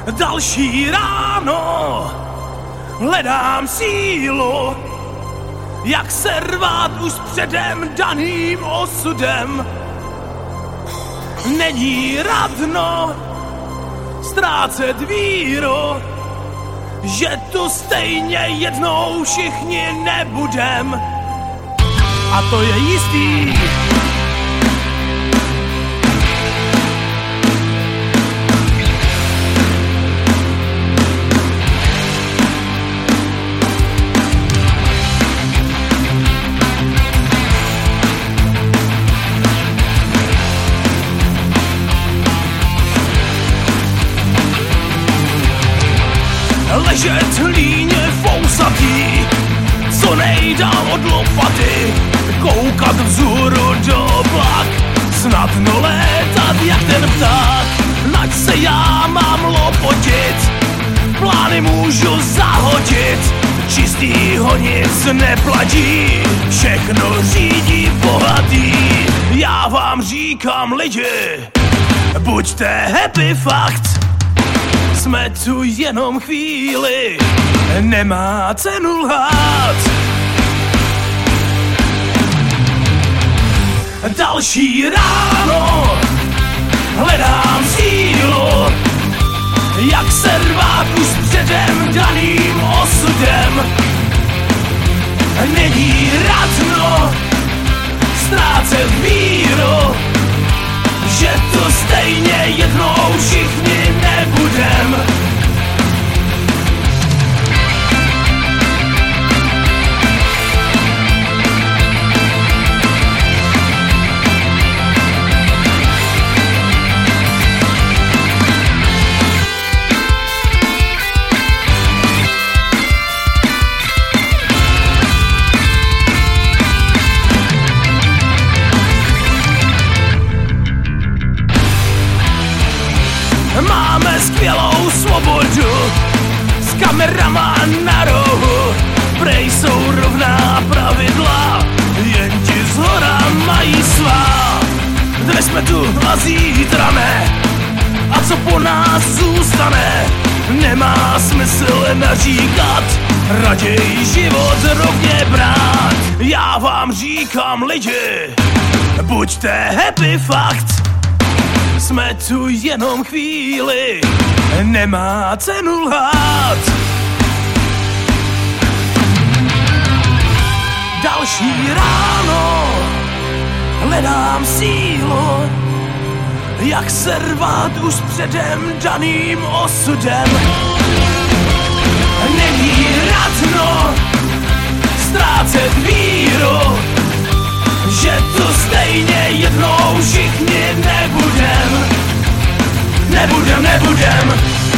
Další ráno hledám sílu, jak se rvát už předem daným osudem. Není radno ztrácet víru, že tu stejně jednou všichni nebudem. A to je jistý. Ležet hlíně fousatý, co nejdál od lopaty, koukat vzhůru do oblak, snadno létat jak ten pták. Nač se já mám lopotit, plány můžu zahodit, čistýho nic neplatí, všechno řídí bohatý. Já vám říkám lidi, buďte happy fakt, jsme tu jenom chvíli, nemá cenu lhát. Další ráno hledám sílu, jak se rvát už předem daným osudem. Není radno ztrácet víru, že to stejně jednou všichni nebudem. Máme skvělou svobodu, s kamerama na rohu, prej jsou rovná pravidla, jen ti zhora mají svá. Dnes jsme tu a zítra ne, a co po nás zůstane, nemá smysl naříkat, raději život rovně brát. Já vám říkám lidi, buďte happy fakt, jsme tu jenom chvíli, nemá cenu lhát. Další ráno hledám sílu, jak se rvát už předem daným osudem. Není radno ztrácet víru, že tu stejně jednou všichni nebudem. Nebudem.